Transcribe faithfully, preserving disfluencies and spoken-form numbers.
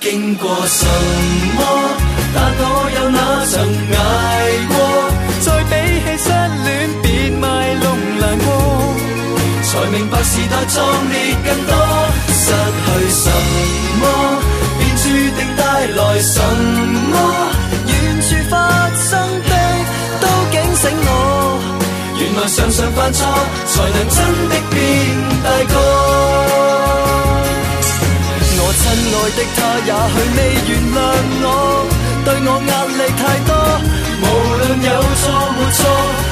經過什麼，但我有那曾捱過，再比起失戀別賣弄難過，才明白時代壯烈更多。失去什麼便注定帶來什麼，遠處發生的都警醒我，原來常常犯錯才能真的變大個。我親愛的他也許未原諒我，對我壓力太多，無論有錯沒錯